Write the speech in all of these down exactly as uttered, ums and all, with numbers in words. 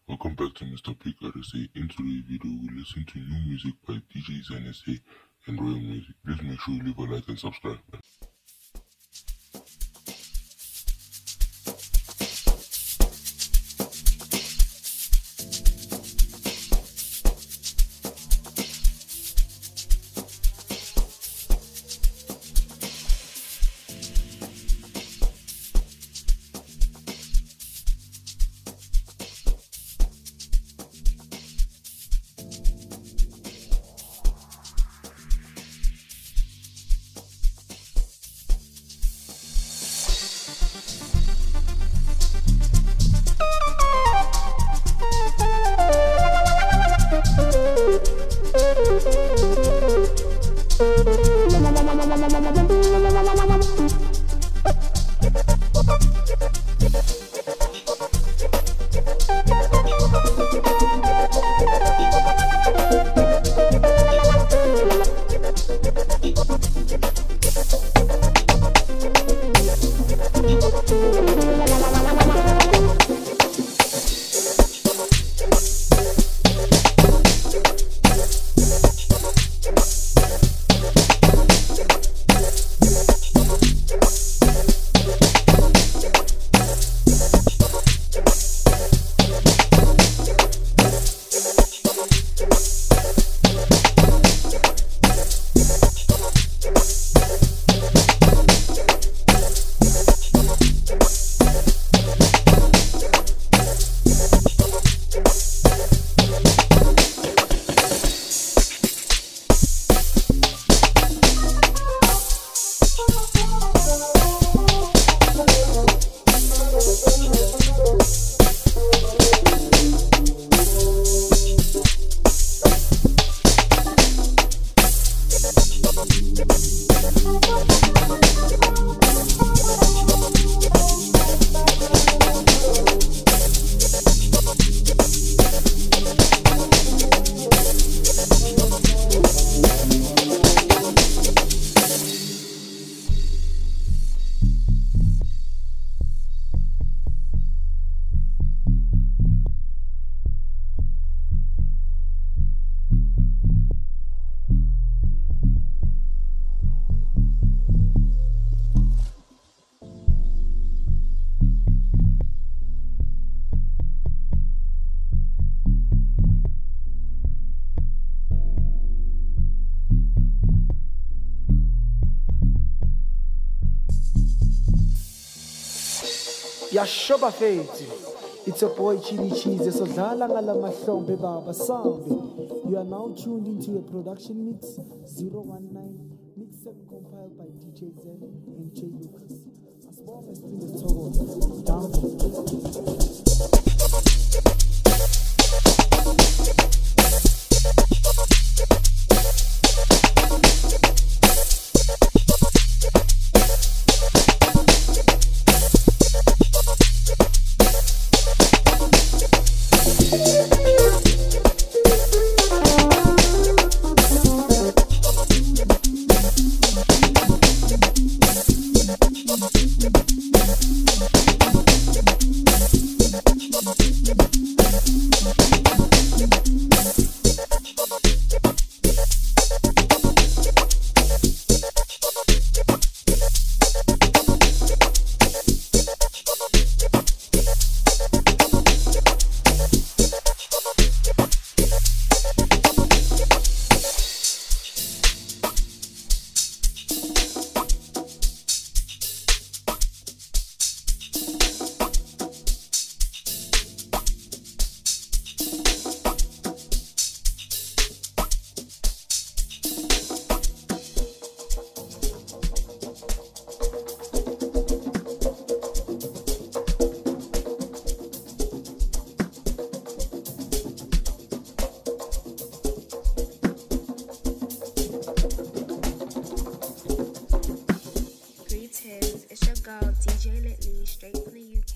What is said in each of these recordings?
Welcome back to Mister Pick R S A. In today's video, we listen to new music by D J Zen S A and Royal Music. Please make sure you leave a like and subscribe. Yashoba feti. It's a boy Chili Cheese. So dlala ngala mahlombe baba sambe. You are now tuned into a production mix zero one nine mixed and compiled by D J Zen and J Lucas. As far as in the total down.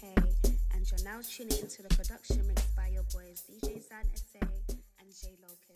Now tuning into the production mixed by your boys D J Zen S A and J Lucas.